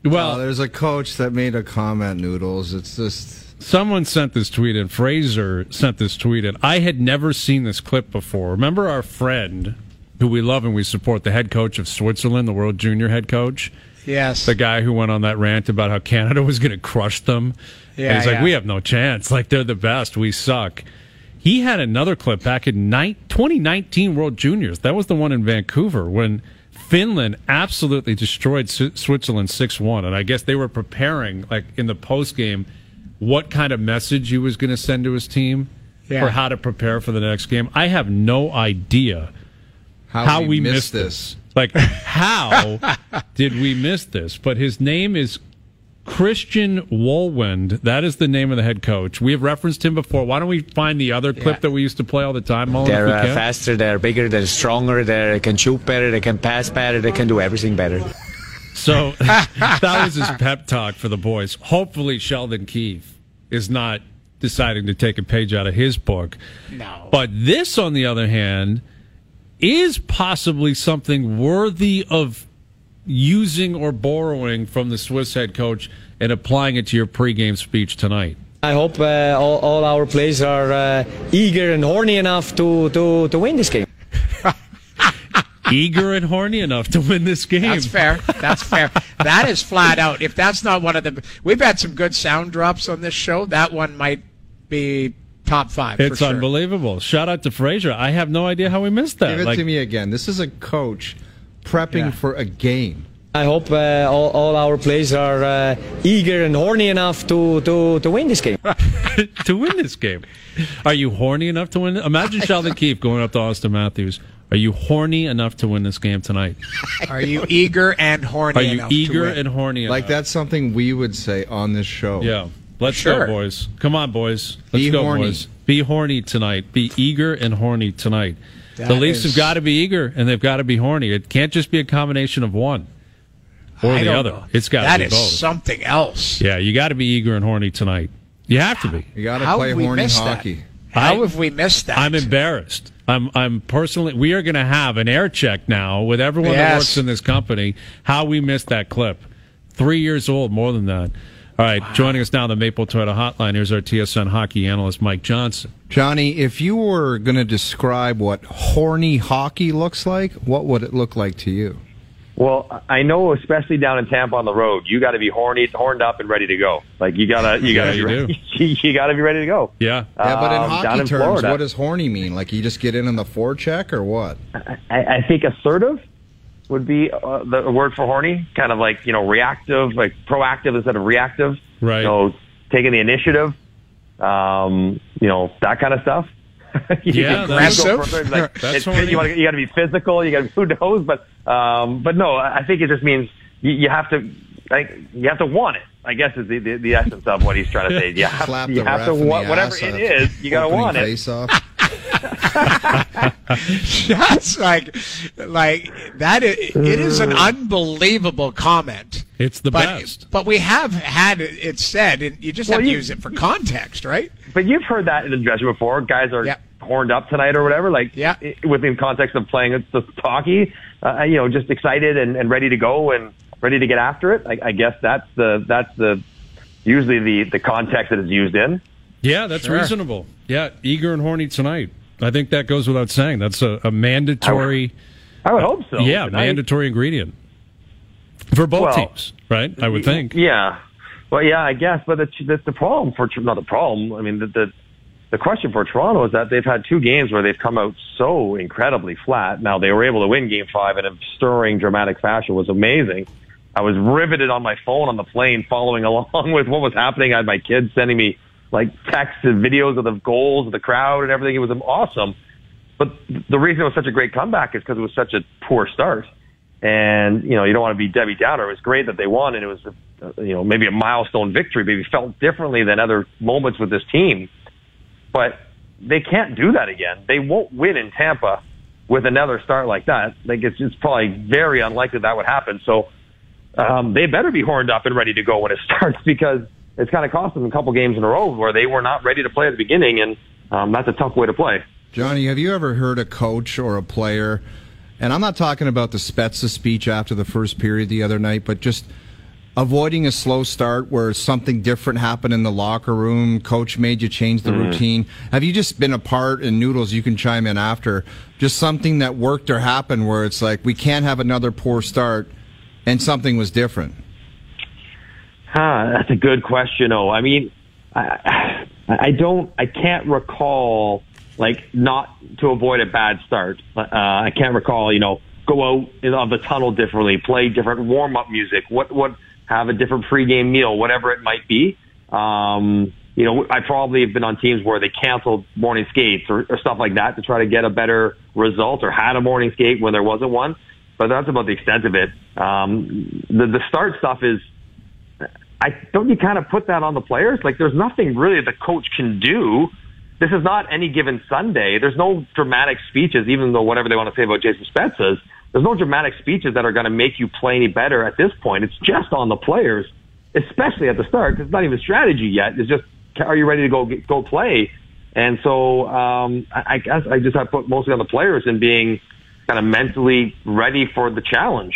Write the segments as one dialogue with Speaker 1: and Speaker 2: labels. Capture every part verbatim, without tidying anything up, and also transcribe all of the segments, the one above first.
Speaker 1: Well,
Speaker 2: uh, there's a coach that made a comment, Noodles. It's just...
Speaker 1: Someone sent this tweet in. Fraser sent this tweet in. I had never seen this clip before. Remember our friend, who we love and we support, the head coach of Switzerland, the World Junior head coach?
Speaker 3: Yes.
Speaker 1: The guy who went on that rant about how Canada was going to crush them.
Speaker 3: Yeah,
Speaker 1: and he's like,
Speaker 3: yeah.
Speaker 1: we have no chance. Like, they're the best. We suck. He had another clip back in twenty nineteen World Juniors. That was the one in Vancouver when Finland absolutely destroyed Switzerland six one. And I guess they were preparing, like, in the postgame, what kind of message he was going to send to his team
Speaker 3: yeah.
Speaker 1: for how to prepare for the next game. I have no idea
Speaker 2: how,
Speaker 1: how
Speaker 2: we,
Speaker 1: we
Speaker 2: missed,
Speaker 1: missed
Speaker 2: this.
Speaker 1: this. Like, how did we miss this? But his name is Christian Wohlwend. That is the name of the head coach. We have referenced him before. Why don't we find the other clip
Speaker 3: yeah.
Speaker 1: that we used to play all the time, Mullen,
Speaker 4: They're
Speaker 1: if we
Speaker 4: uh,
Speaker 1: can?
Speaker 4: faster, they're bigger, they're stronger, they can shoot better, they can pass better, they can do everything better.
Speaker 1: So that was his pep talk for the boys. Hopefully Sheldon Keefe is not deciding to take a page out of his book.
Speaker 3: No.
Speaker 1: But this, on the other hand, is possibly something worthy of using or borrowing from the Swiss head coach and applying it to your pregame speech tonight.
Speaker 4: I hope uh, all, all our players are uh, eager and horny enough to, to, to win this game.
Speaker 1: Eager and horny enough to win this game.
Speaker 3: That's fair. That's fair. That is flat out. If that's not one of the... We've had some good sound drops on this show. That one might be top five.
Speaker 1: It's
Speaker 3: for sure.
Speaker 1: unbelievable. Shout out to Fraser. I have no idea how we missed that.
Speaker 2: Give it
Speaker 1: like,
Speaker 2: to me again. This is a coach prepping
Speaker 3: Yeah.
Speaker 2: for a game.
Speaker 4: I hope uh, all, all our players are uh, eager and horny enough to, to, to win this game.
Speaker 1: to win this game. Are you horny enough to win? Imagine Sheldon Keefe going up to Austin Matthews. Are you horny enough to win this game tonight?
Speaker 3: Are you eager and horny
Speaker 1: Are you
Speaker 3: enough
Speaker 1: eager
Speaker 3: to win?
Speaker 1: and horny enough?
Speaker 2: Like, that's something we would say on this show.
Speaker 1: Yeah. Let's
Speaker 3: Sure.
Speaker 1: go, boys. Come on, boys. Let's
Speaker 2: Be
Speaker 1: go,
Speaker 2: horny.
Speaker 1: boys. Be horny tonight. Be eager and horny tonight.
Speaker 3: That
Speaker 1: the Leafs
Speaker 3: is-
Speaker 1: have got to be eager, and they've got to be horny. It can't just be a combination of one or
Speaker 3: I
Speaker 1: the
Speaker 3: don't
Speaker 1: other.
Speaker 3: know.
Speaker 1: It's got to
Speaker 3: That
Speaker 1: be
Speaker 3: is
Speaker 1: both.
Speaker 3: something else.
Speaker 1: Yeah, you got to be eager and horny tonight. You have to be.
Speaker 2: You got to
Speaker 3: How
Speaker 2: play
Speaker 3: have we
Speaker 2: horny
Speaker 3: missed
Speaker 2: hockey.
Speaker 3: that? How
Speaker 1: I-
Speaker 3: have we missed that?
Speaker 1: I'm embarrassed. I'm I'm personally. We are going to have an air check now with everyone that
Speaker 3: Yes.
Speaker 1: works in this company. How we missed that clip? Three years old, more than that. All right, joining us now on the Maple Toyota Hotline. Here's our T S N hockey analyst, Mike Johnson.
Speaker 2: Johnny, if you were going to describe what horny hockey looks like, what would it look like to you?
Speaker 5: Well, I know, especially down in Tampa on the road, you got to be horny, horned up, and ready to go. Like you gotta, you
Speaker 1: Yeah,
Speaker 5: gotta,
Speaker 1: you
Speaker 5: be ready, you gotta be ready to go.
Speaker 1: Yeah.
Speaker 2: Yeah, but in
Speaker 5: Um, down
Speaker 2: hockey
Speaker 5: in
Speaker 2: terms,
Speaker 5: Florida,
Speaker 2: what does horny mean? Like you just get in on the forecheck or what?
Speaker 5: I, I think assertive would be uh, the word for horny. Kind of like, you know, reactive, like proactive instead of reactive.
Speaker 1: Right.
Speaker 5: You know, taking the initiative. Um, you know, that kind of stuff. You
Speaker 1: Yeah,
Speaker 5: can
Speaker 1: that's-
Speaker 5: go further, like,
Speaker 1: That's
Speaker 5: it's,
Speaker 1: horny.
Speaker 5: you, wanna, you got to be physical. You got to who knows, but um, but no, I think it just means you, you have to like you have to want it. I guess is the, the, the essence of what he's trying to say. You have,
Speaker 2: Slap
Speaker 5: you
Speaker 2: the
Speaker 5: have
Speaker 2: ref
Speaker 5: to
Speaker 2: in the
Speaker 5: want whatever
Speaker 2: ass
Speaker 5: it
Speaker 2: on
Speaker 5: is. You got to
Speaker 2: opening
Speaker 5: want it.
Speaker 2: face off.
Speaker 3: That's like, like that. Is, it is an unbelievable comment.
Speaker 1: It's the
Speaker 3: but,
Speaker 1: best.
Speaker 3: But we have had it said, and you just
Speaker 5: Well,
Speaker 3: have to
Speaker 5: you-
Speaker 3: use it for context, right?
Speaker 5: But you've heard that in the dressing room before. Guys are
Speaker 3: Yep.
Speaker 5: horned up tonight or whatever. Like
Speaker 3: Yeah.
Speaker 5: i- within context of playing the hockey, uh, you know, just excited and, and ready to go and ready to get after it. I, I guess that's the that's the usually the the context that it's used in.
Speaker 1: Yeah, that's
Speaker 3: Sure.
Speaker 1: reasonable. Yeah, eager and horny tonight. I think that goes without saying. That's a, a mandatory.
Speaker 5: I would hope so.
Speaker 1: Yeah,
Speaker 5: Tonight.
Speaker 1: mandatory ingredient for both
Speaker 5: Well,
Speaker 1: teams, right? I would think.
Speaker 5: Yeah. Well, yeah, I guess, but that's, that's the problem for not the problem. I mean, the, the the question for Toronto is that they've had two games where they've come out so incredibly flat. Now they were able to win Game Five in a stirring, dramatic fashion. It was amazing. I was riveted on my phone on the plane, following along with what was happening. I had my kids sending me like texts and videos of the goals, of the crowd, and everything. It was awesome. But the reason it was such a great comeback is because it was such a poor start. And, you know, you don't want to be Debbie Downer. It was great that they won, and it was, uh, you know, maybe a milestone victory, maybe felt differently than other moments with this team. But they can't do that again. They won't win in Tampa with another start like that. Like, it's just probably very unlikely that would happen. So um, they better be horned up and ready to go when it starts, because it's kind of cost them a couple games in a row where they were not ready to play at the beginning, and um, that's a tough way to play.
Speaker 2: Johnny, have you ever heard a coach or a player, and I'm not talking about the Spezza speech after the first period the other night, but just avoiding a slow start where something different happened in the locker room, coach made you change the mm-hmm. routine? Have you just been a part, and Noodles, you can chime in after, just something that worked or happened where it's like, we can't have another poor start, and something was different?
Speaker 5: Huh, that's a good question. Oh, I mean, I, I don't, I can't recall, like, not to avoid a bad start. Uh, I can't recall, you know, go out of the tunnel differently, play different warm-up music, what, what, have a different pregame meal, whatever it might be. Um, you know, I probably have been on teams where they canceled morning skates or, or stuff like that to try to get a better result, or had a morning skate when there wasn't one. But that's about the extent of it. Um, the, the start stuff is, I don't you kind of put that on the players? Like, there's nothing really the coach can do. This is not any given Sunday. There's no dramatic speeches, even though whatever they want to say about Jason Spezza, there's no dramatic speeches that are going to make you play any better at this point. It's just on the players, especially at the start, because it's not even strategy yet. It's just, are you ready to go go play? And so um, I, I guess I just have put mostly on the players in being kind of mentally ready for the challenge.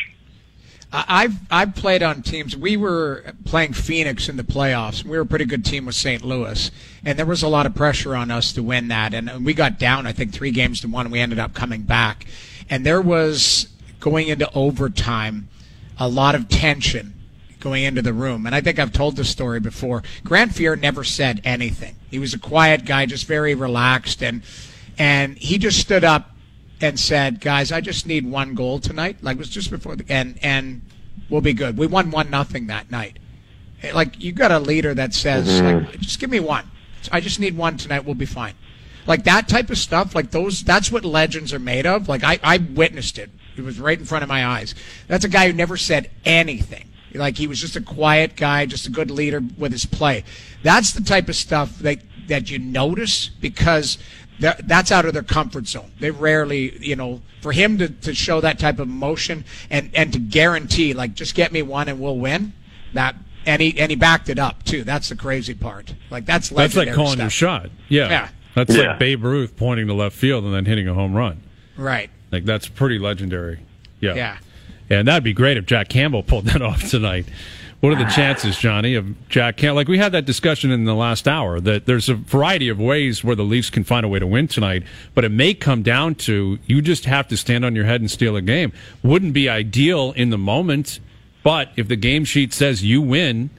Speaker 3: I've I've played on teams. We were playing Phoenix in the playoffs. We were a pretty good team with Saint Louis, and there was a lot of pressure on us to win that. And we got down, I think, three games to one, and we ended up coming back. And there was, going into overtime, a lot of tension going into the room. And I think I've told this story before. Grant Fuhr never said anything. He was a quiet guy, just very relaxed, and and he just stood up and said, "Guys, I just need one goal tonight." Like, it was just before the and and we'll be good. We won one nothing that night. Like, you got a leader that says, mm-hmm. like, just give me one. I just need one tonight. We'll be fine. Like, that type of stuff. Like, those. That's what legends are made of. Like, I I witnessed it. It was right in front of my eyes. That's a guy who never said anything. Like, he was just a quiet guy, just a good leader with his play. That's the type of stuff that that you notice, because that's out of their comfort zone. They rarely, you know, for him to, to show that type of emotion and, and to guarantee, like, just get me one and we'll win. That and he and he backed it up too. That's the crazy part. Like, that's
Speaker 1: that's like calling
Speaker 3: stuff.
Speaker 1: your shot. Yeah,
Speaker 3: yeah.
Speaker 1: That's
Speaker 5: yeah.
Speaker 1: like Babe Ruth pointing to left field and then hitting a home run.
Speaker 3: Right.
Speaker 1: Like, that's pretty legendary. Yeah.
Speaker 3: Yeah.
Speaker 1: And that'd be great if Jack Campbell pulled that off tonight. What are the chances, Johnny, of Jack Campbell? Like, we had that discussion in the last hour, that there's a variety of ways where the Leafs can find a way to win tonight, but it may come down to you just have to stand on your head and steal a game. Wouldn't be ideal in the moment, but if the game sheet says you win,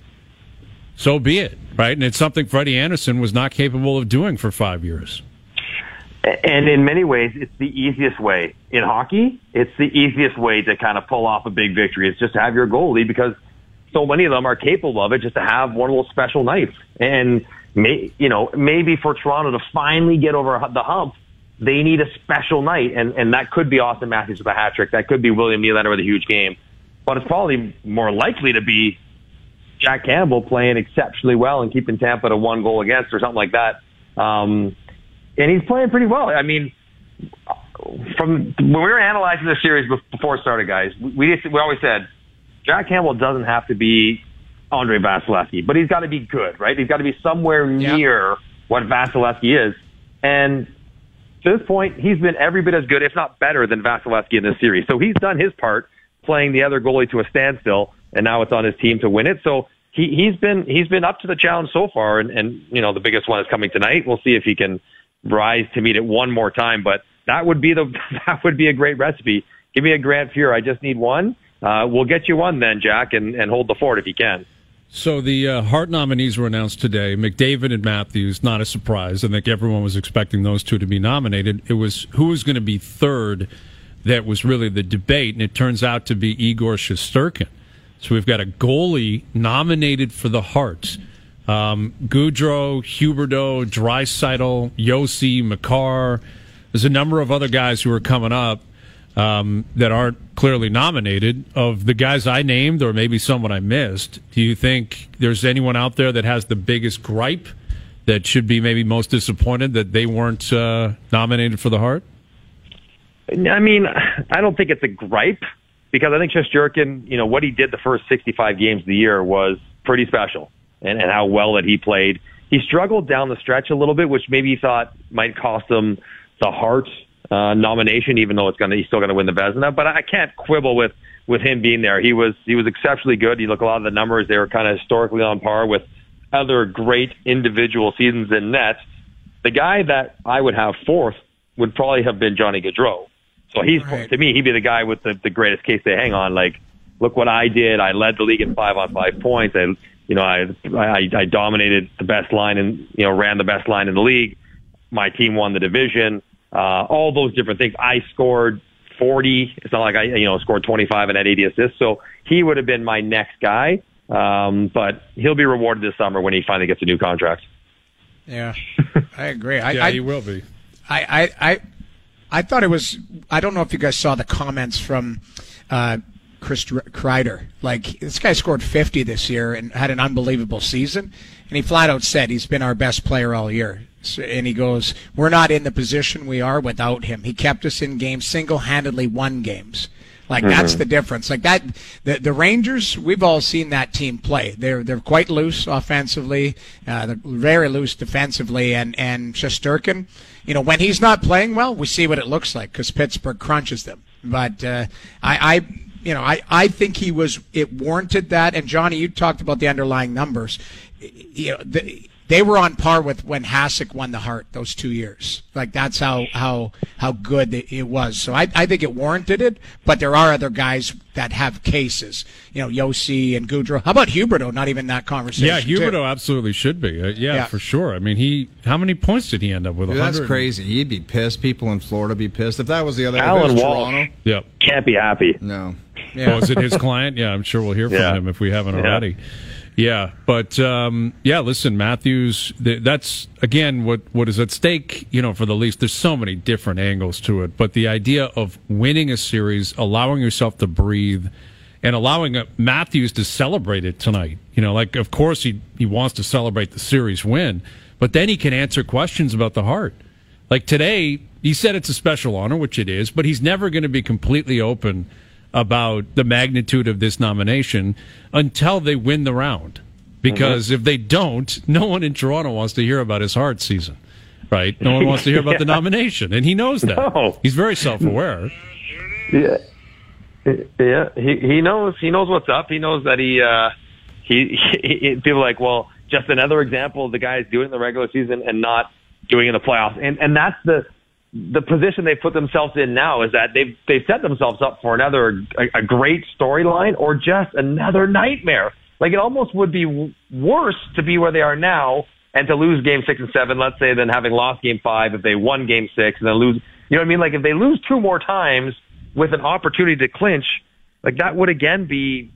Speaker 1: so be it, right? And it's something Freddie Anderson was not capable of doing for five years.
Speaker 5: And in many ways, it's the easiest way. In hockey, it's the easiest way to kind of pull off a big victory. It's just to have your goalie, because so many of them are capable of it, just to have one of those special nights. And, may, you know, maybe for Toronto to finally get over the hump, they need a special night. And, and that could be Austin Matthews with a hat trick. That could be William Nylander with a huge game. But it's probably more likely to be Jack Campbell playing exceptionally well and keeping Tampa to one goal against or something like that. Um, and he's playing pretty well. I mean, from when we were analyzing the series before it started, guys, we just, we always said, Jack Campbell doesn't have to be Andre Vasilevsky, but he's got to be good, right? He's got to be somewhere near yep. what Vasilevsky is. And to this point, he's been every bit as good, if not better, than Vasilevsky in this series. So he's done his part, playing the other goalie to a standstill, and now it's on his team to win it. So he, he's been he's been up to the challenge so far, and, and you know the biggest one is coming tonight. We'll see if he can rise to meet it one more time, but that would be the that would be a great recipe. Give me a Grant Fuhr. I just need one. Uh, we'll get you one then, Jack, and, and hold the fort if you can.
Speaker 1: So the uh, Hart nominees were announced today. McDavid and Matthews, not a surprise. I think everyone was expecting those two to be nominated. It was who was going to be third that was really the debate, and it turns out to be Igor Shesterkin. So we've got a goalie nominated for the Hart. Um, Gaudreau, Huberdeau, Draisaitl, Yossi, Makar. There's a number of other guys who are coming up um, that aren't clearly nominated. Of the guys I named, or maybe someone I missed, do you think there's anyone out there that has the biggest gripe, that should be maybe most disappointed that they weren't uh, nominated for the Hart?
Speaker 5: I mean, I don't think it's a gripe, because I think Shesterkin, you know, what he did the first sixty-five games of the year was pretty special, and, and how well that he played. He struggled down the stretch a little bit, which maybe he thought might cost him the Hart uh, nomination, even though it's going to he's still going to win the Vezina. But I can't quibble with with him being there. He was he was exceptionally good. You look at a lot of the numbers; they were kind of historically on par with other great individual seasons in net. The guy that I would have fourth would probably have been Johnny Gaudreau. So he's right. To me, he'd be the guy with the, the greatest case to hang on. Like, look what I did. I led the league in five on five points. I, you know, I, I, I dominated the best line and, you know, ran the best line in the league. My team won the division. Uh, all those different things. I scored forty. It's not like I, you know, scored twenty-five and had eighty assists. So he would have been my next guy. Um, but he'll be rewarded this summer when he finally gets a new contract.
Speaker 3: Yeah, I agree. I,
Speaker 1: yeah,
Speaker 3: I,
Speaker 1: he will be.
Speaker 3: I, I, I, I thought it was. I don't know if you guys saw the comments from uh, Chris Kreider. Like, this guy scored fifty this year and had an unbelievable season, and he flat out said he's been our best player all year. So, and he goes, "We're not in the position we are without him. He kept us in games, single-handedly won games." Like, mm-hmm. that's the difference. Like that, the the Rangers, we've all seen that team play. They're they're quite loose offensively. Uh, they're very loose defensively. And and Shesterkin, you know, when he's not playing well, we see what it looks like because Pittsburgh crunches them. But uh, I, I, you know, I, I think he was it warranted that. And Johnny, you talked about the underlying numbers. You know, the, they were on par with when Hasek won the Hart those two years. Like, that's how how how good it was. So I I think it warranted it. But there are other guys that have cases. You know, Yossi and Gaudreau. How about Huberdeau? Not even that conversation.
Speaker 1: Yeah, Huberdeau
Speaker 3: too.
Speaker 1: absolutely should be. Uh, yeah,
Speaker 3: yeah,
Speaker 1: for sure. I mean, he. How many points did he end up with?
Speaker 2: Dude, that's crazy. He'd be pissed. People in Florida be pissed if that was the other.
Speaker 5: Alan Walsh
Speaker 2: Toronto.
Speaker 1: Yep.
Speaker 5: Can't be happy.
Speaker 2: No.
Speaker 3: Yeah.
Speaker 1: Oh, is it his client? Yeah, I'm sure we'll hear from
Speaker 5: yeah.
Speaker 1: him if we haven't
Speaker 5: yeah.
Speaker 1: already. Yeah, but um, yeah, listen, Matthews. Th- that's again what what is at stake. You know, for the Leafs, there's so many different angles to it. But the idea of winning a series, allowing yourself to breathe, and allowing uh, Matthews to celebrate it tonight. You know, like of course he he wants to celebrate the series win, but then he can answer questions about the Hart. Like today, he said it's a special honor, which it is, but he's never going to be completely open about the magnitude of this nomination until they win the round. Because mm-hmm. if they don't, no one in Toronto wants to hear about his Hart season, right? No one wants to hear about yeah. the nomination, and he knows that. No. He's very self-aware.
Speaker 5: Yeah, yeah. He he knows he knows what's up. He knows that he uh, he, he people are like, well, just another example of the guys doing it in the regular season and not doing it in the playoffs, and and that's the. The position they put themselves in now is that they've they've set themselves up for another a, a great storyline or just another nightmare. Like, it almost would be w- worse to be where they are now and to lose game six and seven, let's say, than having lost game five if they won game six and then lose. You know what I mean? Like, if they lose two more times with an opportunity to clinch, like that would again be,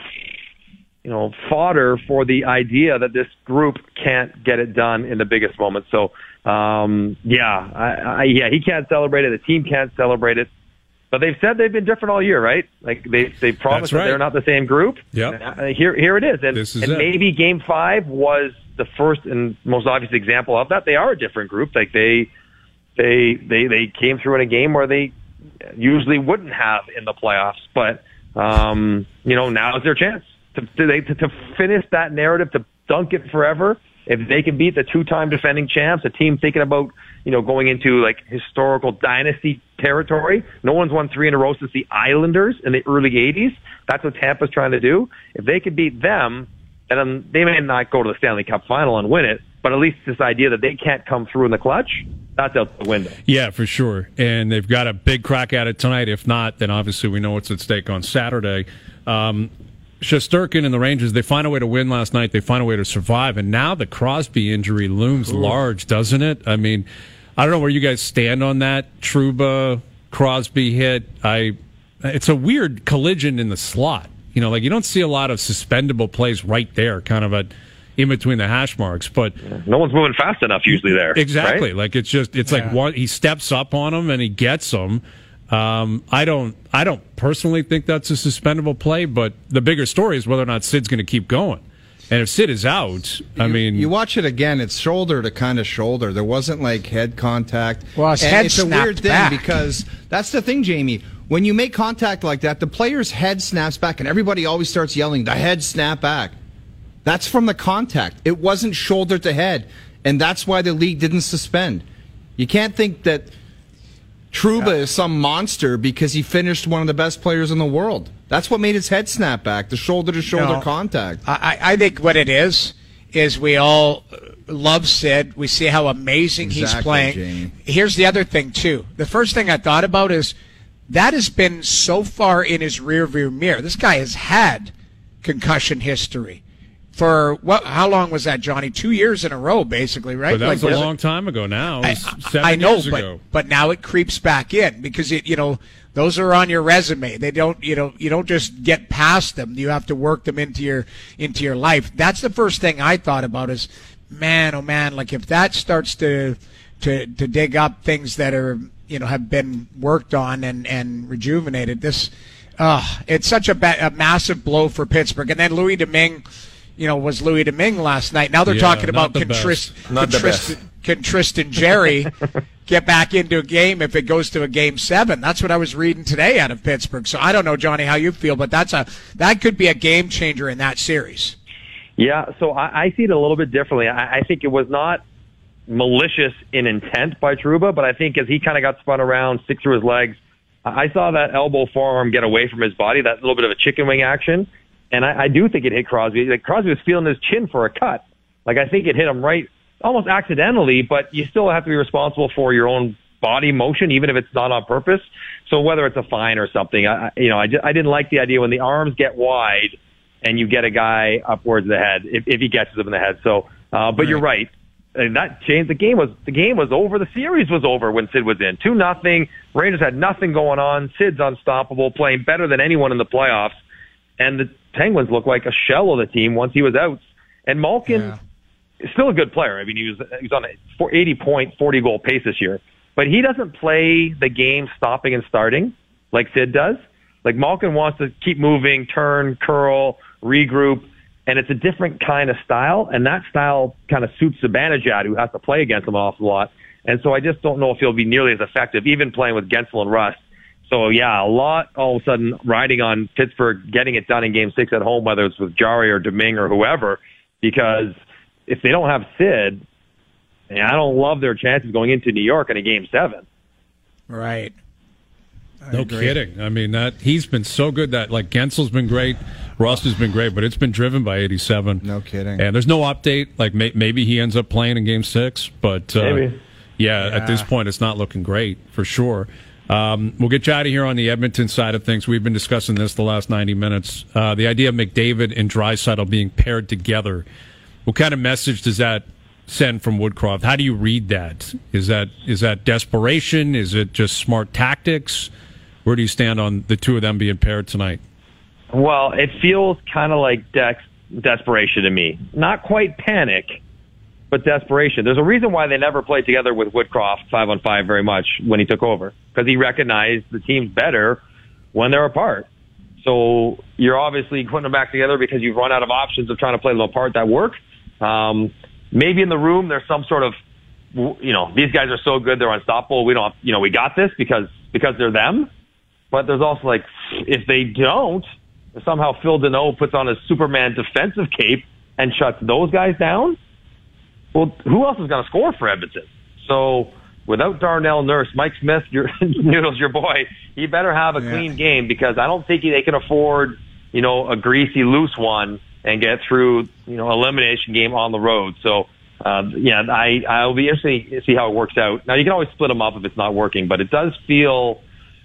Speaker 5: you know, fodder for the idea that this group can't get it done in the biggest moment. So. Um, yeah, I, I, yeah, he can't celebrate it. The team can't celebrate it. But they've said they've been different all year, right? Like they they promised right. that they're not the same group.
Speaker 1: Yeah.
Speaker 5: Here here it is, and,
Speaker 1: is
Speaker 5: and
Speaker 1: it.
Speaker 5: maybe Game Five was the first and most obvious example of that. They are a different group. Like they they they they came through in a game where they usually wouldn't have in the playoffs. But um, you know, now is their chance to to, to to finish that narrative, to dunk it forever. If they can beat the two-time defending champs, a team thinking about, you know, going into like historical dynasty territory. No one's won three in a row since the Islanders in the early eighties. That's what Tampa's trying to do. If they can beat them, and then they may not go to the Stanley Cup final and win it, but at least this idea that they can't come through in the clutch, that's out the window.
Speaker 1: Yeah, for sure. And they've got a big crack at it tonight. If not, then obviously we know what's at stake on Saturday. Um, Shesterkin and the Rangers, they find a way to win last night. They find a way to survive. And now the Crosby injury looms Ooh. large, doesn't it? I mean, I don't know where you guys stand on that. Trouba, Crosby hit. I, it's a weird collision in the slot. You know, like you don't see a lot of suspendable plays right there, kind of a, in between the hash marks. But
Speaker 5: yeah. no one's moving fast enough usually there.
Speaker 1: Exactly.
Speaker 5: Right?
Speaker 1: Like it's just, it's yeah. like one, he steps up on him and he gets them. Um, I don't. I don't personally think that's a suspendable play, but the bigger story is whether or not Sid's going to keep going. And if Sid is out, I
Speaker 2: you,
Speaker 1: mean,
Speaker 2: you watch it again. It's shoulder to kind of shoulder. There wasn't like head contact.
Speaker 3: Well, his
Speaker 2: and
Speaker 3: head
Speaker 2: it's a
Speaker 3: snapped
Speaker 2: weird thing
Speaker 3: back.
Speaker 2: because that's the thing, Jamie. When you make contact like that, the player's head snaps back, and everybody always starts yelling, "The head snap back." That's from the contact. It wasn't shoulder to head, and that's why the league didn't suspend. You can't think that Trouba yeah. is some monster because he finished one of the best players in the world. That's what made his head snap back, the shoulder-to-shoulder
Speaker 3: No.
Speaker 2: contact.
Speaker 3: I, I think what it is is we all love Sid. We see how amazing he's
Speaker 2: Exactly,
Speaker 3: playing.
Speaker 2: Jamie.
Speaker 3: Here's the other thing, too. The first thing I thought about is that has been so far in his rearview mirror. This guy has had concussion history. For what? How long was that, Johnny? Two years in a row, basically, right?
Speaker 1: But that was
Speaker 3: Like,
Speaker 1: a long time ago now. It was
Speaker 3: I,
Speaker 1: seven
Speaker 3: I know,
Speaker 1: years
Speaker 3: but
Speaker 1: ago.
Speaker 3: but now it creeps back in because it, you know, those are on your resume. They don't, you know, you don't just get past them. You have to work them into your into your life. That's the first thing I thought about is, man, oh man, like if that starts to to to dig up things that are, you know, have been worked on and and rejuvenated. This, uh, it's such a, ba- a massive blow for Pittsburgh. And then Louis Domingue. You know, was Louis Domingue last night. Now they're
Speaker 1: Yeah,
Speaker 3: talking
Speaker 1: not
Speaker 3: about
Speaker 1: the
Speaker 3: Contrist,
Speaker 1: best.
Speaker 6: Not the
Speaker 3: Contrist, Contrist and Jerry get back into a game if it goes to a game seven. That's what I was reading today out of Pittsburgh. So I don't know, Johnny, how you feel, but that's a that could be a game changer in that series.
Speaker 5: Yeah, so I, I see it a little bit differently. I, I think it was not malicious in intent by Trouba, but I think as he kind of got spun around, stick through his legs, I saw that elbow forearm get away from his body, that little bit of a chicken wing action. And I, I do think it hit Crosby. Like Crosby was feeling his chin for a cut. Like I think it hit him right, almost accidentally, but you still have to be responsible for your own body motion, even if it's not on purpose. So whether it's a fine or something, I, you know, I, just, I didn't like the idea when the arms get wide and you get a guy upwards of the head if, if he catches him in the head. So, uh, but right. You're right. And that changed the game. Was the game was over? The series was over when Sid was in. Two nothing. Rangers had nothing going on. Sid's unstoppable, playing better than anyone in the playoffs. And the Penguins looked like a shell of the team once he was out. And Malkin
Speaker 3: Yeah.
Speaker 5: is still a good player. I mean, he was he was on a eighty point, forty goal pace this year. But he doesn't play the game stopping and starting like Sid does. Like Malkin wants to keep moving, turn, curl, regroup, and it's a different kind of style. And that style kind of suits Zibanejad, who has to play against him an awful lot. And so I just don't know if he'll be nearly as effective, even playing with Gensel and Rust. So, yeah, a lot all of a sudden riding on Pittsburgh getting it done in Game six at home, whether it's with Jarry or Domingue or whoever, because if they don't have Sid, I don't love their chances going into New York in a Game seven.
Speaker 3: Right. I
Speaker 1: No
Speaker 3: agree.
Speaker 1: kidding. I mean, that he's been so good that, like, Gensel's been great, Rust has been great, but it's been driven by eighty-seven.
Speaker 2: No kidding.
Speaker 1: And there's no update. Like, may, maybe he ends up playing in Game six, but uh,
Speaker 5: Maybe.
Speaker 1: Yeah,
Speaker 3: Yeah.
Speaker 1: at this point, it's not looking great for sure. Um, we'll get you out of here on the Edmonton side of things. We've been discussing this the last ninety minutes. Uh, the idea of McDavid and Draisaitl being paired together. What kind of message does that send from Woodcroft? How do you read that? Is that is that desperation? Is it just smart tactics? Where do you stand on the two of them being paired tonight?
Speaker 5: Well, it feels kind of like dex- desperation to me. Not quite panic, but desperation. There's a reason why they never played together with Woodcroft five on five very much when he took over, because he recognized the team's better when they're apart. So you're obviously putting them back together because you've run out of options of trying to play them apart that work. Um, maybe in the room there's some sort of, you know, these guys are so good they're unstoppable. We don't, you know, we got this because because they're them. But there's also like, if they don't, if somehow Phil Deneau puts on a Superman defensive cape and shuts those guys down, well, who else is going to score for Edmonton? So without Darnell Nurse, Mike Smith, your Noodles, your boy, he better have a
Speaker 3: Yeah.
Speaker 5: clean game, because I don't think they can afford, you know, a greasy, loose one and get through, you know, elimination game on the road. So, um, yeah, I I'll be interested to see how it works out. Now, you can always split them up if it's not working, but it does feel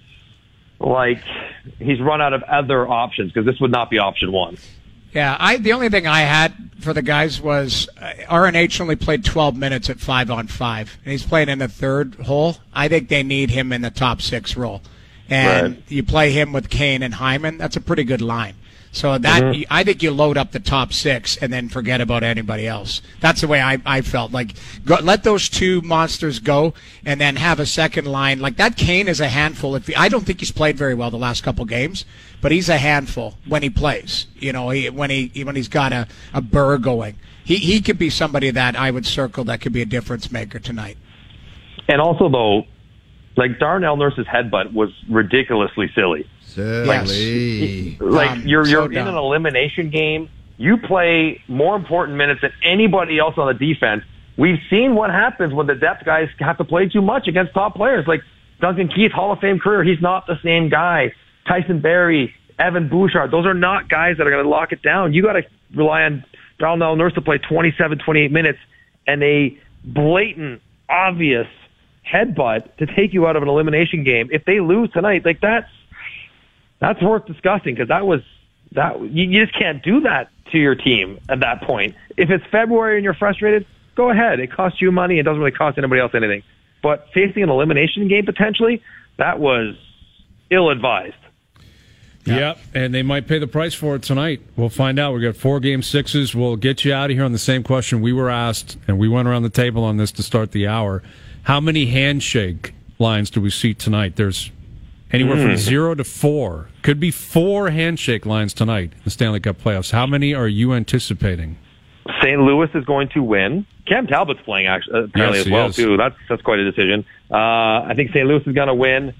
Speaker 5: like he's run out of other options, because this would not be option one.
Speaker 3: Yeah, I the only thing I had for the guys was uh, R N H only played twelve minutes at five on five, and he's playing in the third hole. I think they need him in the top six role, and
Speaker 5: Right.
Speaker 3: you play him with Kane and Hyman. That's a pretty good line. So that
Speaker 5: Mhm.
Speaker 3: I think you load up the top six and then forget about anybody else. That's the way I, I felt. Like go, let those two monsters go, and then have a second line. Like that Kane is a handful. If he, I don't think he's played very well the last couple games, but he's a handful when he plays. You know, he, when he when he's got a, a burr going, he he could be somebody that I would circle that could be a difference maker tonight.
Speaker 5: And also, though, like Darnell Nurse's headbutt was ridiculously silly.
Speaker 2: Silly.
Speaker 5: Like
Speaker 3: Um,
Speaker 5: you're
Speaker 3: so
Speaker 5: you're in
Speaker 3: dumb.
Speaker 5: an elimination game. You play more important minutes than anybody else on the defense. We've seen what happens when the depth guys have to play too much against top players. Like Duncan Keith, Hall of Fame career, he's not the same guy. Tyson Barrie, Evan Bouchard. Those are not guys that are going to lock it down. You got to rely on Darnell Nurse to play twenty-seven, twenty-eight minutes and a blatant, obvious headbutt to take you out of an elimination game. If they lose tonight, like that's that's worth discussing because that was that you, you just can't do that to your team at that point. If it's February and you're frustrated, go ahead. It costs you money. It doesn't really cost anybody else anything. But facing an elimination game potentially, that was ill-advised.
Speaker 1: Yeah. Yep, and they might pay the price for it tonight. We'll find out. We've got four game sixes. We'll get you out of here on the same question we were asked, and we went around the table on this to start the hour. How many handshake lines do we see tonight? There's anywhere mm. from zero to four. Could be four handshake lines tonight in the Stanley Cup playoffs. How many are you anticipating?
Speaker 5: Saint Louis is going to win. Cam Talbot's playing actually, apparently yes, as well, is. too. That's, that's quite a decision. Uh, I think Saint Louis is going to win.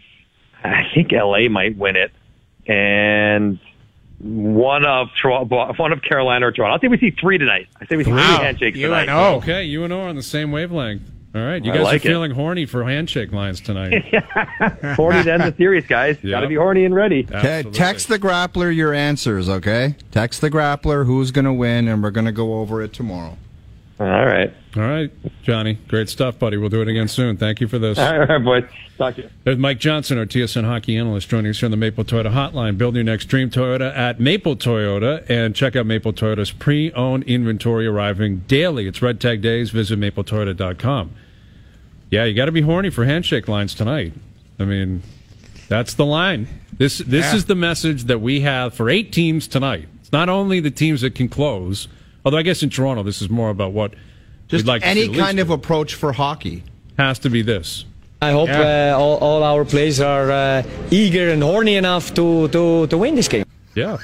Speaker 5: I think L A might win it. And one of Toronto, one of Carolina or Toronto. I think we see three tonight. I think we see wow. three handshakes
Speaker 3: you
Speaker 5: tonight.
Speaker 3: And
Speaker 1: okay, you and O are on the same wavelength. All right, you
Speaker 5: I
Speaker 1: guys
Speaker 5: like
Speaker 1: are feeling it. horny for handshake lines tonight.
Speaker 5: Horny to end the series, guys. Yep. Got to be horny and ready.
Speaker 2: Okay, text the Grappler your answers, okay? Text the Grappler who's going to win, and we're going to go over it tomorrow.
Speaker 5: All right.
Speaker 1: All right, Johnny. Great stuff, buddy. We'll do it again soon. Thank you for this.
Speaker 5: All right, boys. Talk to you.
Speaker 1: There's Mike Johnson, our T S N hockey analyst, joining us here on the Maple Toyota Hotline. Build your next dream Toyota at Maple Toyota, and check out Maple Toyota's pre-owned inventory arriving daily. It's Red Tag Days. Visit maple toyota dot com. Yeah, you got to be horny for handshake lines tonight. I mean, that's the line. This this yeah. is the message that we have for eight teams tonight. It's not only the teams that can close, although I guess in Toronto this is more about what
Speaker 2: just
Speaker 1: we'd like
Speaker 2: any
Speaker 1: to see
Speaker 2: kind of
Speaker 1: do.
Speaker 2: approach for hockey.
Speaker 1: Has to be this.
Speaker 4: I hope
Speaker 1: yeah.
Speaker 4: uh, all, all our players are uh, eager and horny enough to, to, to win this game.
Speaker 1: Yeah.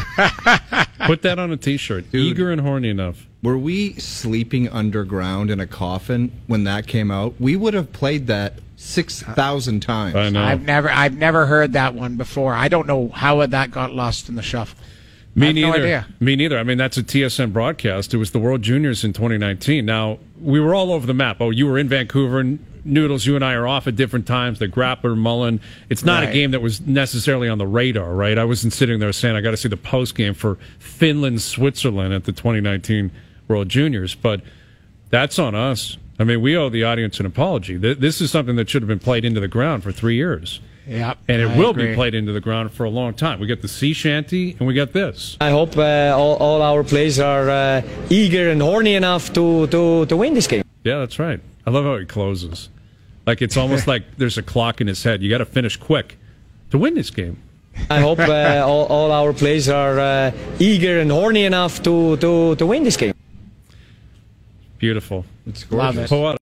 Speaker 1: Put that on a T-shirt. Dude, eager and horny enough.
Speaker 2: Were we sleeping underground in a coffin when that came out? We would have played that six thousand times.
Speaker 1: I know.
Speaker 3: I've never, I've never heard that one before. I don't know how that got lost in the shuffle.
Speaker 1: Me
Speaker 3: I have
Speaker 1: neither.
Speaker 3: No idea.
Speaker 1: Me neither. I mean, that's a T S N broadcast. It was the World Juniors in twenty nineteen. Now, we were all over the map. Oh, you were in Vancouver, and Noodles, you and I are off at different times. The Grappler, Mullen. It's not right. a game that was necessarily on the radar, right? I wasn't sitting there saying, I got to see the post game for Finland, Switzerland at the twenty nineteen World Juniors. But that's on us. I mean, we owe the audience an apology. This is something that should have been played into the ground for three years.
Speaker 3: Yep,
Speaker 1: and it
Speaker 3: I
Speaker 1: will
Speaker 3: agree.
Speaker 1: be played into the ground for a long time. We get the sea shanty, and we get this.
Speaker 4: I hope uh, all, all our players are uh, eager and horny enough to, to, to win this game.
Speaker 1: Yeah, that's right. I love how he closes. Like it's almost like there's a clock in his head. You got to finish quick to win this game.
Speaker 4: I hope uh, all, all our players are uh, eager and horny enough to, to, to win this game.
Speaker 1: Beautiful.
Speaker 2: It's gorgeous.
Speaker 3: Love it.